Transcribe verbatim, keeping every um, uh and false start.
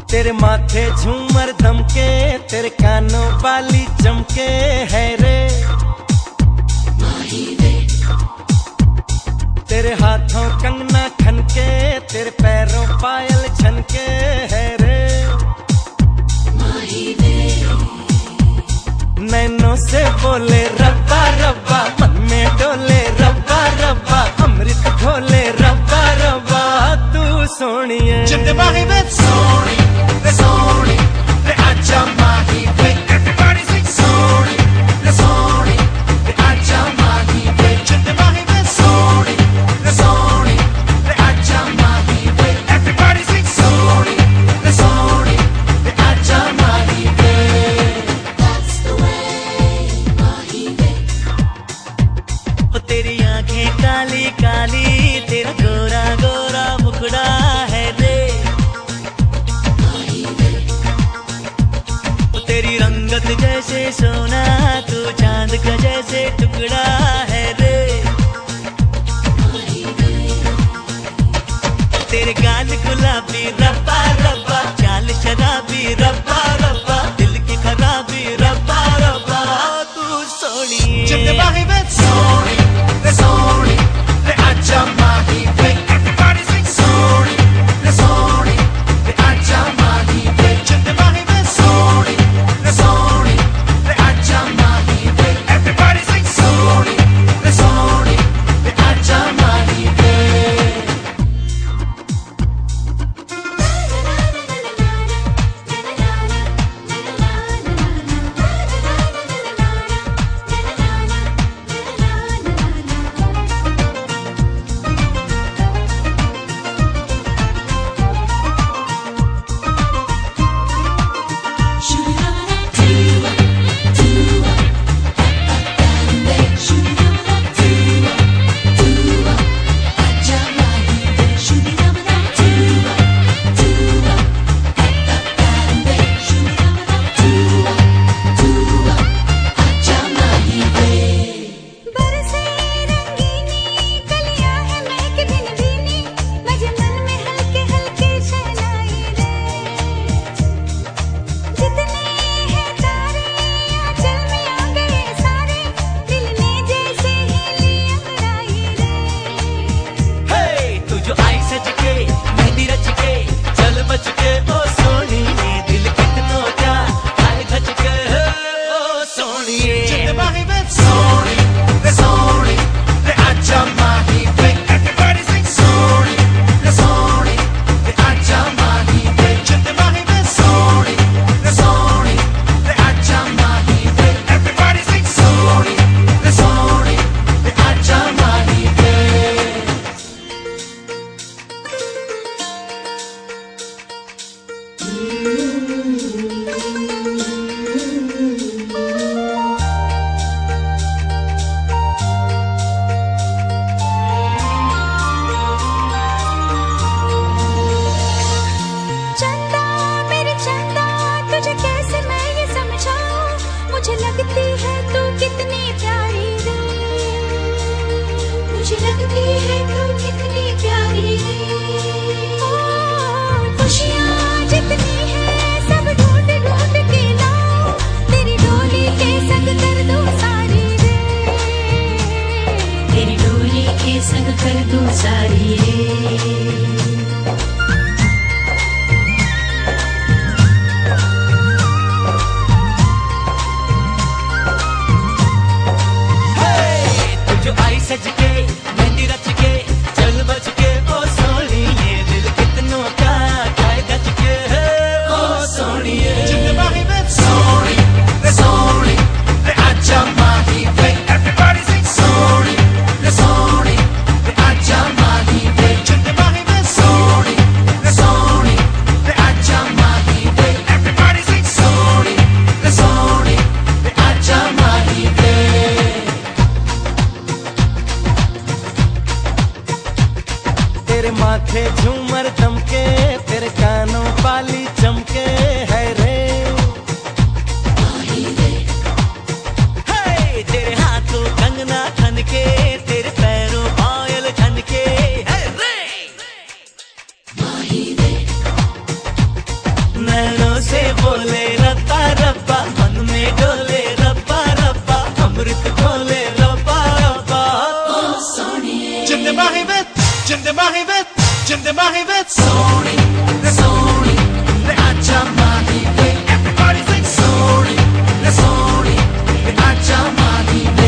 तेरे माथे झूमर दमके, तेरे कानों वाली चमके है रे, तेरे हाथों कंगना खनके, तेरे पैरों पायल छनके है रे, नैनों से बोले रब्बा रब्बा, मन में डोले रब्बा रब्बा, अमृत घोले रब्बा रब्बा, तू सोनिए जिंदे बाही वे सोनी रे सोनी रे आजा माही वे, everybody sing सोनी रे सोनी रे आजा माही वे, जिंदे बाही वे सोनी रे सोनी रे आजा माही वे, everybody sing सोनी रे सोनी रे आजा माही वे। That's the way माही वे। ओ तेरी आंखें काली काली, तेरा गोरा गोरा मुखड़ा है रे, तेरी रंगत जैसे सोना, तू चांद का जैसे टुकड़ा है रे, तेरे गाल गुलाबी रब्बा रब्बा, चाल शराबी रब्बा रब्बा, दिल की खराबी रब्बा रब्बा, तू सोनिए जिंदे बाही वे सोनी रे सोनी रे आजा माही वे, everybody sing सोनी रे सोनी रे आजा माही वे, जिंदे बाही वे सोनी रे सोनी रे आजा माही वे, everybody sing सोनी रे सोनी रे आजा माही वे। तेरे माथे झूमर दमके, तेरे कानों वाली चमके है रे, हे तेरे हाथों कंगना खनके, तेरे पैरों पायल छनके है रे, जिंदे माही वे जिंदे माही वे सोनी रे सोनी रे आजा माही वे everybody sing सोनी रे सोनी रे आजा माही वे